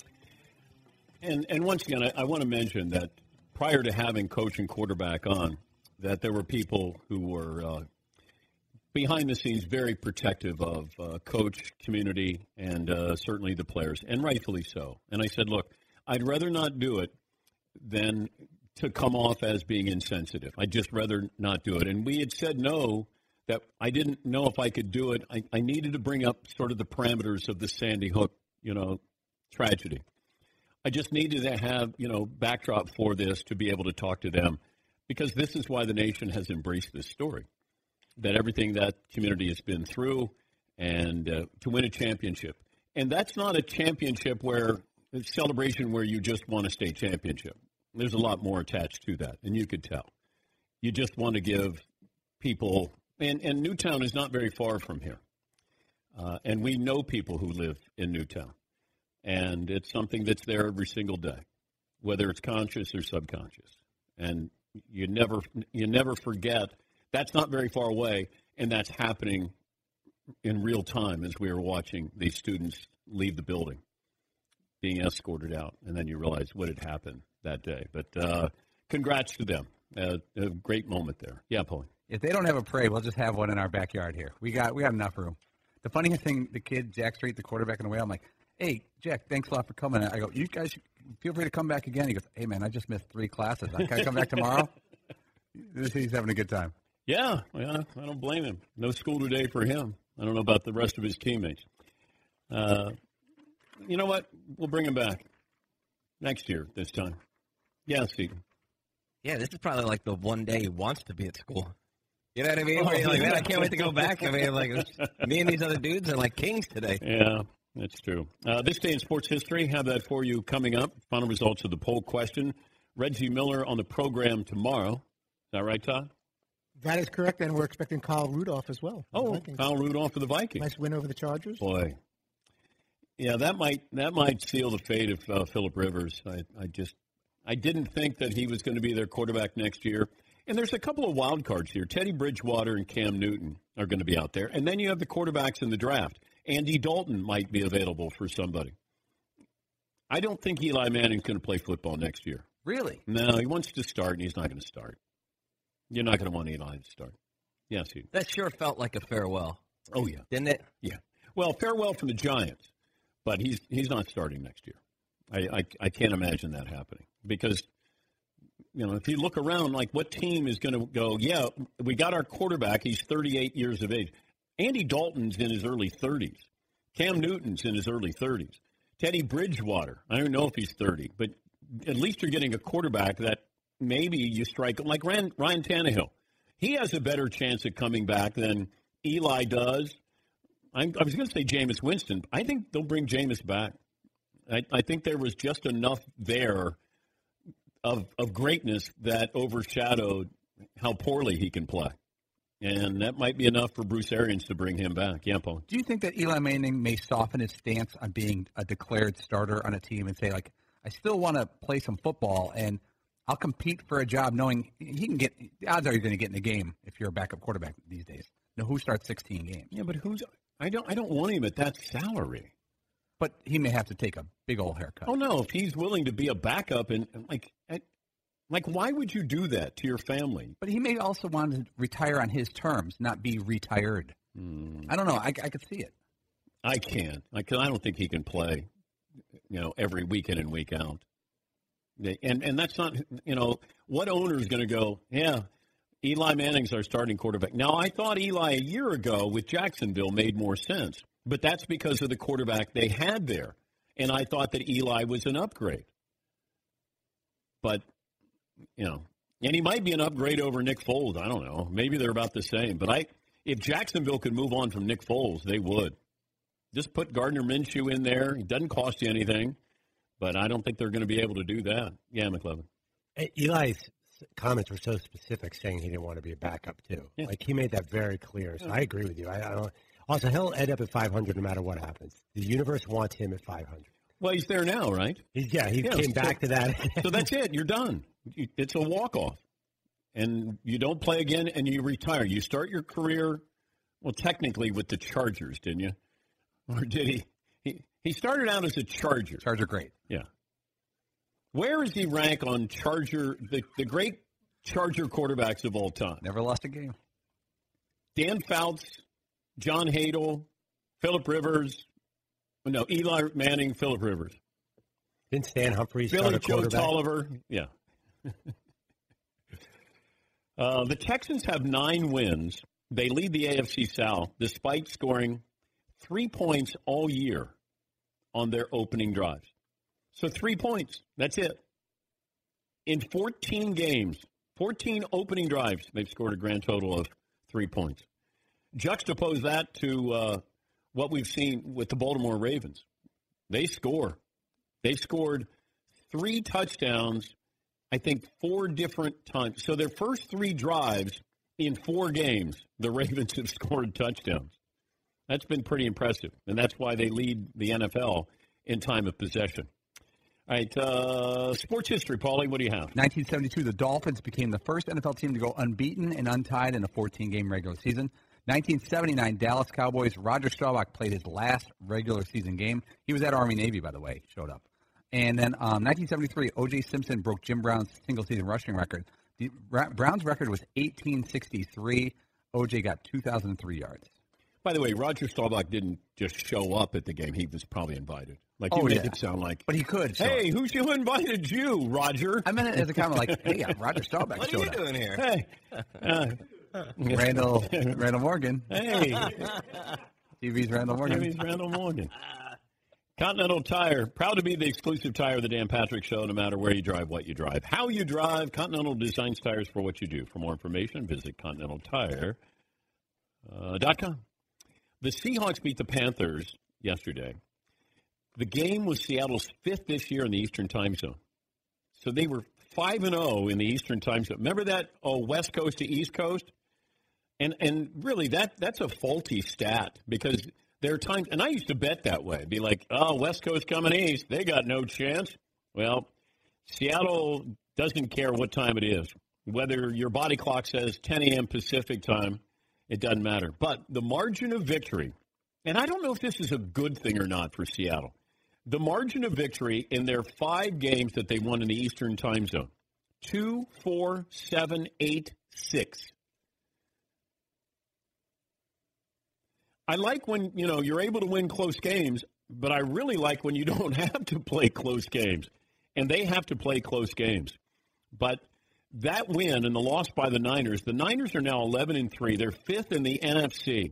And and once again, I, I want to mention that prior to having coach and quarterback on, that there were people who were uh, behind the scenes very protective of uh, coach, community, and uh, certainly the players, and rightfully so. And I said, look, I'd rather not do it than to come off as being insensitive. I'd just rather not do it. And we had said no, that I didn't know if I could do it. I, I needed to bring up sort of the parameters of the Sandy Hook, you know, tragedy. I just needed to have, you know, backdrop for this to be able to talk to them, because this is why the nation has embraced this story, that everything that community has been through, and uh, to win a championship. And that's not a championship where, a celebration where you just won a state championship. There's a lot more attached to that, and you could tell. You just want to give people, and, and Newtown is not very far from here. Uh, and we know people who live in Newtown. And it's something that's there every single day, whether it's conscious or subconscious. And you never you never forget that's not very far away, and that's happening in real time as we are watching these students leave the building, being escorted out, and then you realize what had happened that day. But uh, congrats to them. Uh, a great moment there. Yeah, Paulie. If they don't have a parade, we'll just have one in our backyard here. We got we got enough room. The funniest thing, the kid, Jack Street, the quarterback in the way, I'm like, hey, Jack, thanks a lot for coming. I go, you guys feel free to come back again. He goes, hey, man, I just missed three classes. Can I come back tomorrow? He's having a good time. Yeah, yeah, I don't blame him. No school today for him. I don't know about the rest of his teammates. Uh, you know what? We'll bring him back next year this time. Yeah, Stephen. Yeah, this is probably like the one day he wants to be at school. You know what I mean? Where you're like, man, I can't wait to go back. I mean, like, me and these other dudes are like kings today. Yeah, that's true. Uh, this day in sports history, have that for you coming up. Final results of the poll question. Reggie Miller on the program tomorrow. Is that right, Todd? That is correct, and we're expecting Kyle Rudolph as well. Oh, Kyle Rudolph for the Vikings. Nice win over the Chargers. Boy. Yeah, that might that might seal the fate of uh, Phillip Rivers. I, I just I didn't think that he was going to be their quarterback next year. And there's a couple of wild cards here. Teddy Bridgewater and Cam Newton are going to be out there. And then you have the quarterbacks in the draft. Andy Dalton might be available for somebody. I don't think Eli Manning's going to play football next year. Really? No, he wants to start, and he's not going to start. You're not going to want Eli to start. Yes, he. That sure felt like a farewell. Oh, yeah. Didn't it? Yeah. Well, farewell from the Giants, but he's he's not starting next year. I, I, I can't imagine that happening because, you know, if you look around, like what team is going to go, yeah, we got our quarterback. He's thirty-eight years of age. Andy Dalton's in his early thirties. Cam Newton's in his early thirties. Teddy Bridgewater, I don't know if he's thirty, but at least you're getting a quarterback that maybe you strike, like Ryan, Ryan Tannehill. He has a better chance of coming back than Eli does. I, I was going to say Jameis Winston. I think they'll bring Jameis back. I, I think there was just enough there of of greatness that overshadowed how poorly he can play. And that might be enough for Bruce Arians to bring him back. Yeah, Paul. Do you think that Eli Manning may soften his stance on being a declared starter on a team and say, like, I still want to play some football and I'll compete for a job knowing he can get – the odds are you're going to get in the game if you're a backup quarterback these days. Now, who starts sixteen games? Yeah, but who's – I don't I don't want him at that salary. But he may have to take a big old haircut. Oh, no, if he's willing to be a backup and, and like – Like, why would you do that to your family? But he may also want to retire on his terms, not be retired. Mm. I don't know. I, I could see it. I can't. I, can, I don't think he can play, you know, every week in and week out. And and that's not, you know, what owner is going to go, yeah, Eli Manning's our starting quarterback. Now, I thought Eli a year ago with Jacksonville made more sense, but that's because of the quarterback they had there. And I thought that Eli was an upgrade. But, you know, and he might be an upgrade over Nick Foles. I don't know. Maybe they're about the same. But I, If Jacksonville could move on from Nick Foles, they would. Just put Gardner Minshew in there. It doesn't cost you anything, but I don't think they're going to be able to do that. Yeah, McLevin. Hey, Eli's comments were so specific, saying he didn't want to be a backup too. Yeah. Like he made that very clear. So I agree with you. I, I don't. Also, he'll end up at five hundred no matter what happens. The universe wants him at five hundred. Well, he's there now, right? He's, yeah, he yeah, came so, back to that. So that's it. You're done. It's a walk-off. And you don't play again, and you retire. You start your career, well, technically with the Chargers, didn't you? Or did he? He, he started out as a Charger. Charger great. Yeah. Where does he rank on Charger, the, the great Charger quarterbacks of all time? Never lost a game. Dan Fouts, John Hadle, Phillip Rivers. No, Eli Manning, Phillip Rivers. Didn't Stan Humphries Billy start a Joe quarterback? Tolliver. Yeah. uh, the Texans have nine wins. They lead the A F C South despite scoring three points all year on their opening drives. So three points. That's it. In fourteen games, fourteen opening drives, they've scored a grand total of three points. Juxtapose that to uh, what we've seen with the Baltimore Ravens. They score. They scored three touchdowns, I think, four different times. So their first three drives in four games, the Ravens have scored touchdowns. That's been pretty impressive, and that's why they lead the N F L in time of possession. All right, uh, sports history, Paulie, what do you have? nineteen seventy-two, the Dolphins became the first N F L team to go unbeaten and untied in a fourteen-game regular season. nineteen seventy-nine, Dallas Cowboys, Roger Staubach played his last regular season game. He was at Army-Navy, by the way, showed up. And then um, nineteen seventy-three, O J Simpson broke Jim Brown's single-season rushing record. The Browns' record was eighteen sixty-three. O J got two thousand three yards. By the way, Roger Staubach didn't just show up at the game. He was probably invited. Like, you oh, made yeah. it sound like. But he could. Hey, who's who invited you, Roger? I meant it as a comment like, hey, I'm Roger Staubach What are showed you up. doing here? Hey. Uh, Randall Randall Morgan. Hey. T V's Randall Morgan. T V's Randall Morgan. Continental Tire, proud to be the exclusive tire of the Dan Patrick Show, no matter where you drive, what you drive. How you drive, Continental designs tires for what you do. For more information, visit continental tire dot com. The Seahawks beat the Panthers yesterday. The game was Seattle's fifth this year in the Eastern Time Zone. So they were five and oh in the Eastern Time Zone. Remember that oh, West Coast to East Coast? And and really, that that's a faulty stat because there are times, and I used to bet that way, be like, oh, West Coast coming east, they got no chance. Well, Seattle doesn't care what time it is. Whether your body clock says ten a.m. Pacific time, it doesn't matter. But the margin of victory, and I don't know if this is a good thing or not for Seattle, the margin of victory in their five games that they won in the Eastern Time Zone, two, four, seven, eight, six. I like when, you know, you're able to win close games, but I really like when you don't have to play close games. And they have to play close games. But that win and the loss by the Niners, the Niners are now eleven and three. They're fifth in the N F C.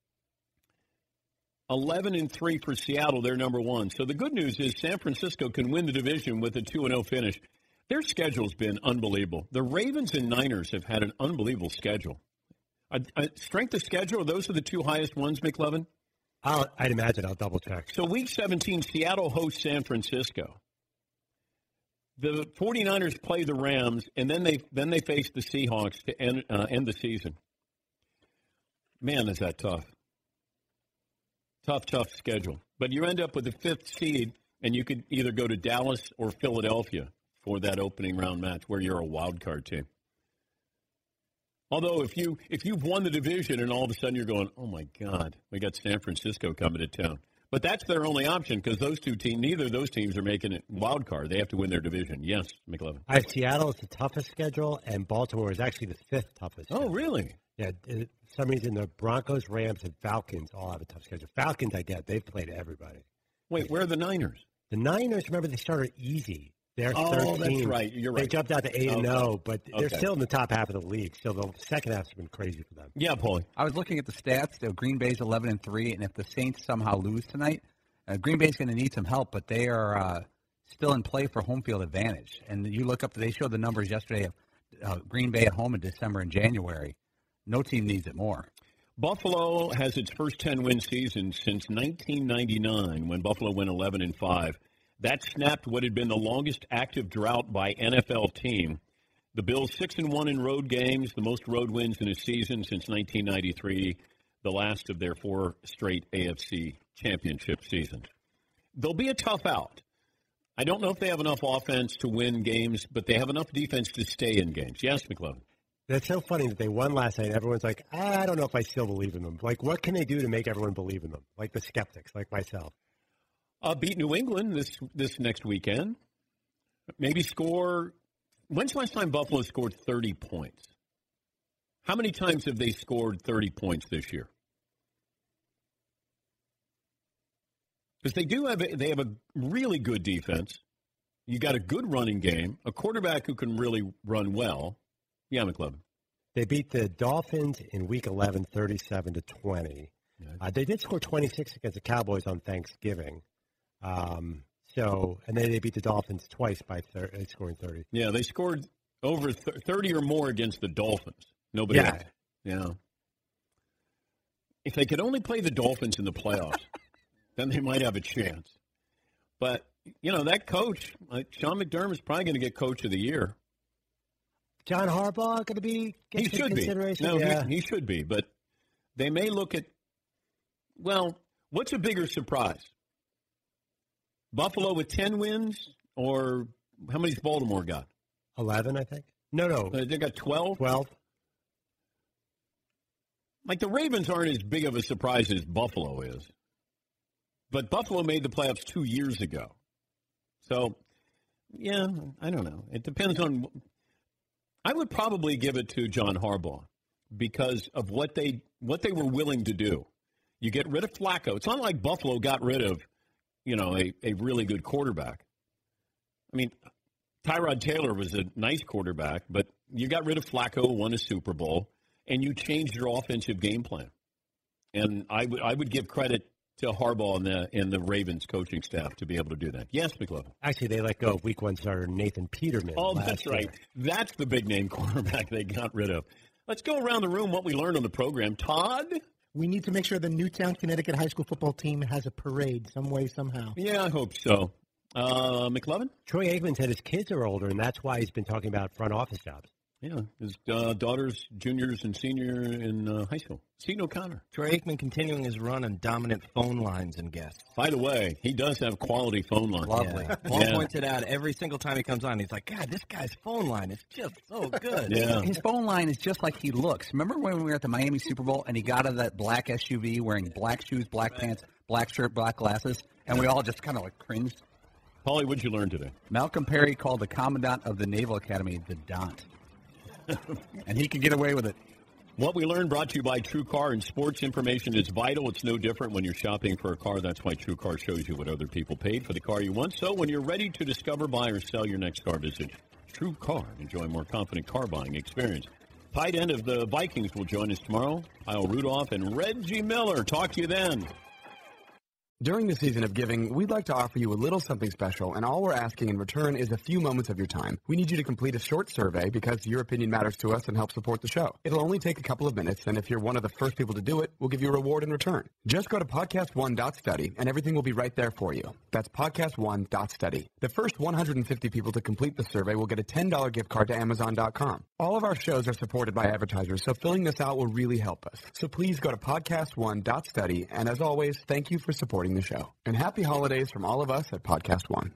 eleven and three for Seattle, they're number one. So the good news is San Francisco can win the division with a two and oh finish. Their schedule's been unbelievable. The Ravens and Niners have had an unbelievable schedule. A, a strength of schedule, those are the two highest ones, McLevin? I'll, I'd imagine. I'll double check. So week seventeen, Seattle hosts San Francisco. The 49ers play the Rams, and then they then they face the Seahawks to end, uh, end the season. Man, is that tough. Tough, tough schedule. But you end up with the fifth seed, and you could either go to Dallas or Philadelphia for that opening round match where you're a wild card team. Although if, you, if you've won the division and all of a sudden you're going, oh, my God, we got San Francisco coming to town. But that's their only option because those two teams, neither of those teams are making it wild card. They have to win their division. Yes, McLevin. I have Seattle is the toughest schedule, and Baltimore is actually the fifth toughest schedule. Oh, really? Yeah, for some reason the Broncos, Rams, and Falcons all have a tough schedule. Falcons, I get. They've played everybody. Wait, where are the Niners? The Niners, remember, they started easy. They're oh, thirteen. That's right. You're right. They jumped out to eight and okay. zero, but they're okay. still in the top half of the league. Still, the second half's been crazy for them. Yeah, Paulie. I was looking at the stats. So Green Bay's eleven and three, and if the Saints somehow lose tonight, uh, Green Bay's going to need some help, but they are uh, still in play for home field advantage. And you look up, they showed the numbers yesterday of uh, Green Bay at home in December and January. No team needs it more. Buffalo has its first ten-win season since nineteen ninety-nine, when Buffalo went eleven and five. That snapped what had been the longest active drought by N F L team. The Bills six and one in road games, the most road wins in a season since nineteen ninety-three, the last of their four straight A F C championship seasons. They'll be a tough out. I don't know if they have enough offense to win games, but they have enough defense to stay in games. Yes, McLovin? That's so funny that they won last night. Everyone's like, I don't know if I still believe in them. Like, what can they do to make everyone believe in them? Like the skeptics, like myself. Uh, beat New England this this next weekend. Maybe score. When's the last time Buffalo scored thirty points? How many times have they scored thirty points this year? Because they do have a, they have a really good defense. You got a good running game, a quarterback who can really run well. Yeah, McLovin. They beat the Dolphins in Week eleven, thirty-seven to twenty. Yeah. Uh, they did score twenty-six against the Cowboys on Thanksgiving. Um, so, and then they beat the Dolphins twice by thir- scoring thirty. Yeah, they scored over th- thirty or more against the Dolphins. Nobody yeah. else. Yeah. If they could only play the Dolphins in the playoffs, then they might have a chance. But, you know, that coach, like Sean McDermott, is probably going to get Coach of the Year. John Harbaugh going to be he should be. No, yeah. he, he should be. But they may look at, well, what's a bigger surprise? Buffalo with ten wins, or how many's Baltimore got? eleven, I think. No, no. Uh, they got twelve? twelve. Like, the Ravens aren't as big of a surprise as Buffalo is. But Buffalo made the playoffs two years ago. So, yeah, I don't know. It depends on – I would probably give it to John Harbaugh because of what they what they were willing to do. You get rid of Flacco. It's not like Buffalo got rid of, you know, a, a really good quarterback. I mean, Tyrod Taylor was a nice quarterback, but you got rid of Flacco, won a Super Bowl, and you changed your offensive game plan. And I would I would give credit to Harbaugh and the, and the Ravens coaching staff to be able to do that. Yes, McLovin? Actually, they let go of week one starter Nathan Peterman. Oh, that's right. Year. That's the big-name quarterback they got rid of. Let's go around the room what we learned on the program. Todd? We need to make sure the Newtown, Connecticut high school football team has a parade some way, somehow. Yeah, I hope so. Uh, McLovin? Troy Aikman said his kids are older, and that's why he's been talking about front office jobs. Yeah, his uh, daughter's juniors and senior in uh, high school. Seton O'Connor. Troy Aikman continuing his run on dominant phone lines and guests. By the way, he does have quality phone lines. Lovely. Yeah. Paul yeah. points it out every single time he comes on. He's like, God, this guy's phone line is just so good. Yeah. His phone line is just like he looks. Remember when we were at the Miami Super Bowl and he got out of that black S U V wearing black shoes, black pants, black shirt, black glasses, and we all just kind of like cringed? Paulie, what'd you learn today? Malcolm Perry called the commandant of the Naval Academy the Dont. And he can get away with it. What we learned brought to you by True Car, and sports information is vital. It's no different when you're shopping for a car. That's why True Car shows you what other people paid for the car you want. So when you're ready to discover, buy, or sell your next car, visit True Car. Enjoy a more confident car buying experience. Tight end of the Vikings will join us tomorrow. Kyle Rudolph and Reggie Miller. Talk to you then. During the season of giving, we'd like to offer you a little something special, and all we're asking in return is a few moments of your time. We need you to complete a short survey because your opinion matters to us and helps support the show. It'll only take a couple of minutes, and if you're one of the first people to do it, we'll give you a reward in return. Just go to podcast one dot study, and everything will be right there for you. That's podcast one dot study. The first one hundred fifty people to complete the survey will get a ten dollars gift card to amazon dot com. All of our shows are supported by advertisers, so filling this out will really help us. So please go to podcast one dot study, and as always, thank you for supporting the show. And happy holidays from all of us at Podcast One.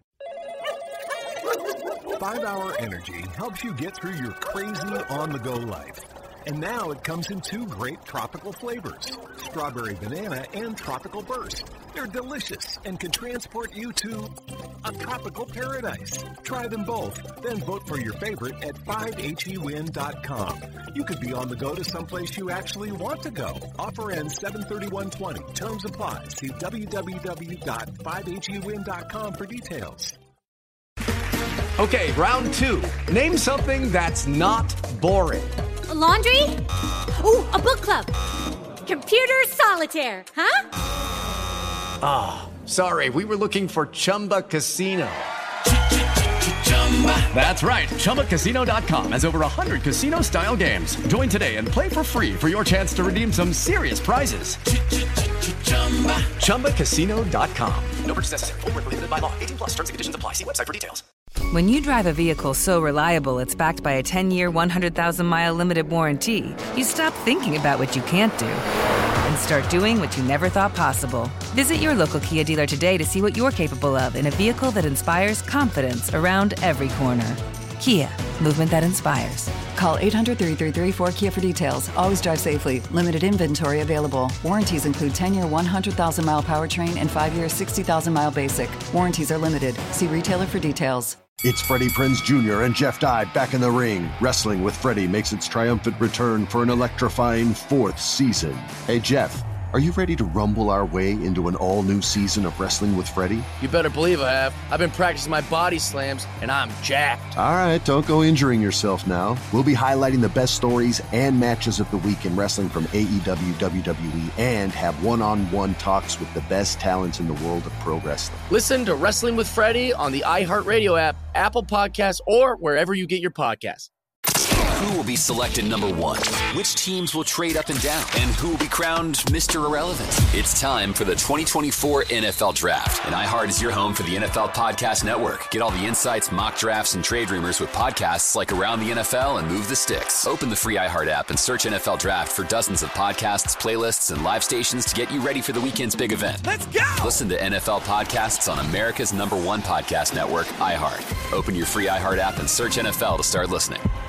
five hour Energy helps you get through your crazy on-the-go life. And now it comes in two great tropical flavors, Strawberry Banana and Tropical Burst. They're delicious and can transport you to a tropical paradise. Try them both, then vote for your favorite at five H E win dot com. You could be on the go to someplace you actually want to go. Offer ends seven thirty-one twenty. Terms apply. See w w w dot five H E win dot com for details. Okay, round two. Name something that's not boring. A laundry? Ooh, a book club. Computer solitaire, huh? Ah, oh, sorry, we were looking for Chumba Casino. That's right. Chumba Casino dot com has over one hundred casino-style games. Join today and play for free for your chance to redeem some serious prizes. Chumba Casino dot com. No purchase necessary. Void where prohibited by law. eighteen plus. Terms and conditions apply. See website for details. When you drive a vehicle so reliable it's backed by a ten-year, one hundred thousand mile limited warranty, you stop thinking about what you can't do and start doing what you never thought possible. Visit your local Kia dealer today to see what you're capable of in a vehicle that inspires confidence around every corner. Kia, movement that inspires. Call eight hundred, three three three, four K I A for details. Always drive safely. Limited inventory available. Warranties include ten-year, one hundred thousand mile powertrain and five-year, sixty thousand mile basic. Warranties are limited. See retailer for details. It's Freddie Prinze Junior and Jeff Dye back in the ring. Wrestling with Freddie makes its triumphant return for an electrifying fourth season. Hey, Jeff, are you ready to rumble our way into an all-new season of Wrestling with Freddie? You better believe I have. I've been practicing my body slams, and I'm jacked. All right, don't go injuring yourself now. We'll be highlighting the best stories and matches of the week in wrestling from A E W, W W E, and have one-on-one talks with the best talents in the world of pro wrestling. Listen to Wrestling with Freddie on the iHeartRadio app, Apple Podcasts, or wherever you get your podcasts. Who will be selected number one? Which teams will trade up and down? And who will be crowned Mister Irrelevant? It's time for the twenty twenty-four N F L Draft. And iHeart is your home for the N F L Podcast Network. Get all the insights, mock drafts, and trade rumors with podcasts like Around the N F L and Move the Sticks. Open the free iHeart app and search N F L Draft for dozens of podcasts, playlists, and live stations to get you ready for the weekend's big event. Let's go! Listen to N F L podcasts on America's number one podcast network, iHeart. Open your free iHeart app and search N F L to start listening.